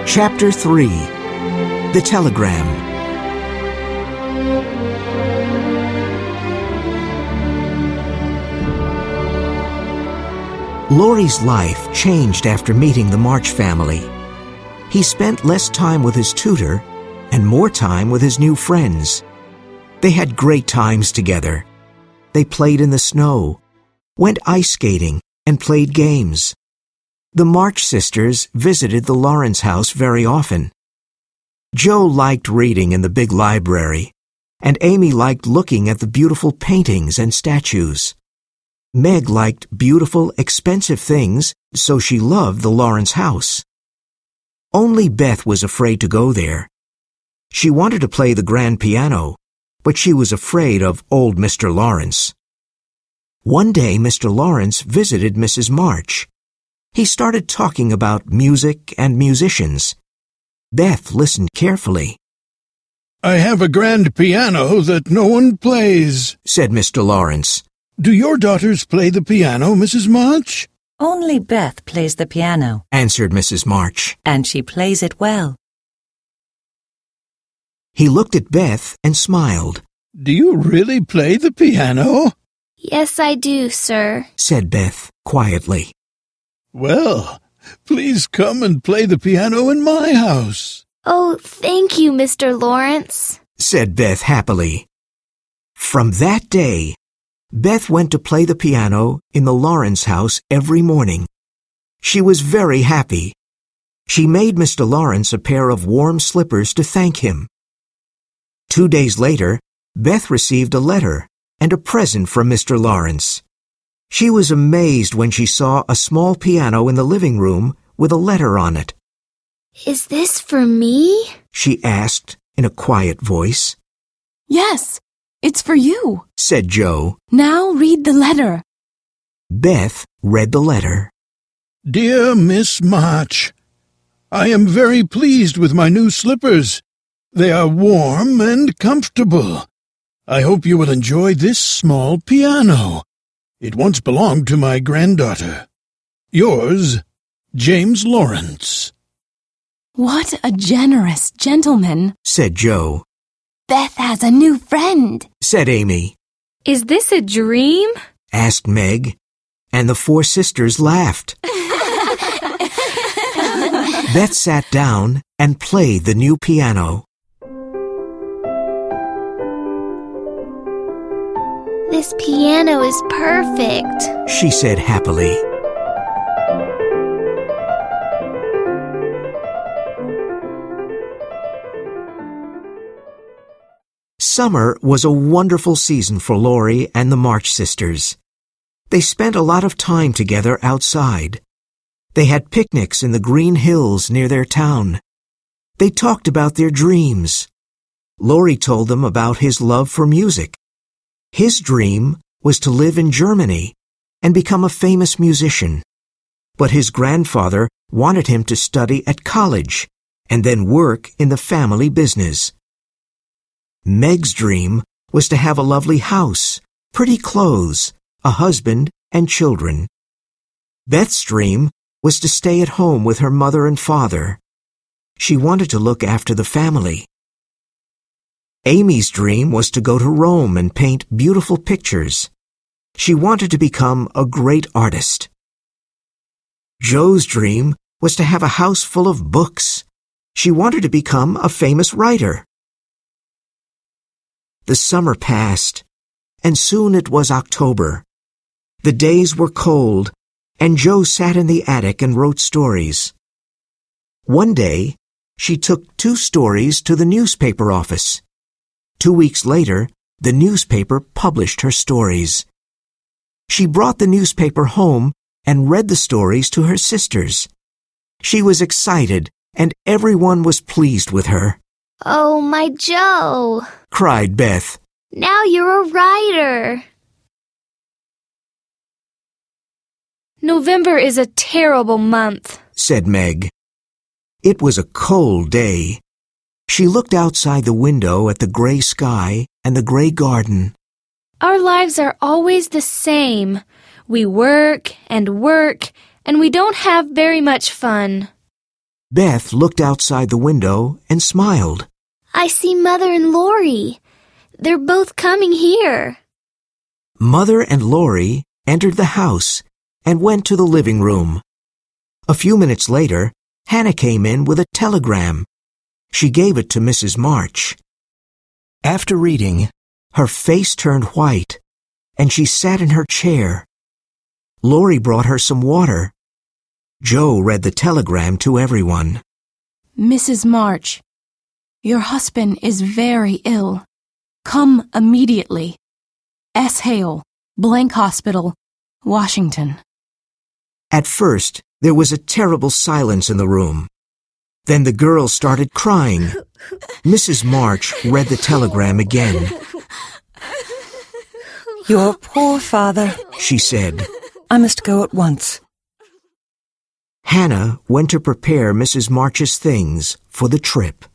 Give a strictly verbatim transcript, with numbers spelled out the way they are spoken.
Chapter three. The Telegram. Laurie's life changed after meeting the March family. He spent less time with his tutor and more time with his new friends. They had great times together. They played in the snow, went ice skating, and played games. The March sisters visited the Lawrence house very often. Joe liked reading in the big library, and Amy liked looking at the beautiful paintings and statues. Meg liked beautiful, expensive things, so she loved the Lawrence house. Only Beth was afraid to go there. She wanted to play the grand piano, but she was afraid of old Mister Lawrence. One day, Mister Lawrence visited Missus March. He started talking about music and musicians. Beth listened carefully. "I have a grand piano that no one plays," said Mister Lawrence. "Do your daughters play the piano, Missus March?" "Only Beth plays the piano," answered Missus March. "and she plays it well." He looked at Beth and smiled. "Do you really play the piano?" "Yes, I do, sir," said Beth quietly. "Well, please come and play the piano in my house." "Oh, thank you, Mister Lawrence," said Beth happily. From that day, Beth went to play the piano in the Lawrence house every morning. She was very happy. She made Mister Lawrence a pair of warm slippers to thank him. Two days later, Beth received a letter and a present from Mister Lawrence. She was amazed when she saw a small piano in the living room with a letter on it. "Is this for me?" she asked in a quiet voice. "Yes, it's for you," said Joe. "Now read the letter." Beth read the letter. "Dear Miss March, I am very pleased with my new slippers. They are warm and comfortable. I hope you will enjoy this small piano. It once belonged to my granddaughter. Yours, James Lawrence." "What a generous gentleman," said Joe. "Beth has a new friend," said Amy. "Is this a dream?" asked Meg, and the four sisters laughed. Beth sat down and played the new piano. "This piano is perfect," she said happily. Summer was a wonderful season for Laurie and the March sisters. They spent a lot of time together outside. They had picnics in the green hills near their town. They talked about their dreams. Laurie told them about his love for music. His dream was to live in Germany and become a famous musician. But his grandfather wanted him to study at college and then work in the family business. Meg's dream was to have a lovely house, pretty clothes, a husband, and children. Beth's dream was to stay at home with her mother and father. She wanted to look after the family. Amy's dream was to go to Rome and paint beautiful pictures. She wanted to become a great artist. Joe's dream was to have a house full of books. She wanted to become a famous writer. The summer passed, and soon it was October. The days were cold, and Joe sat in the attic and wrote stories. One day, she took two stories to the newspaper office. Two weeks later, the newspaper published her stories. She brought the newspaper home and read the stories to her sisters. She was excited, and everyone was pleased with her. "Oh, my Joe," cried Beth. "Now you're a writer." "November is a terrible month," said Meg. It was a cold day. She looked outside the window at the gray sky and the gray garden. "Our lives are always the same. We work and work, and we don't have very much fun." Beth looked outside the window and smiled. I see Mother and Lori. They're both coming here. Mother and Lori entered the house and went to the living room. A few minutes later, Hannah came in with a telegram. She gave it to Missus March. After reading, her face turned white, and she sat in her chair. Lori brought her some water. Joe read the telegram to everyone. Missus March, your husband is very ill. Come immediately. S. Hale, Blank Hospital, Washington. At first, there was a terrible silence in the room. Then the girls started crying. Missus March read the telegram again. Your poor father, She said. I must go at once. Hannah went to prepare Missus March's things for the trip.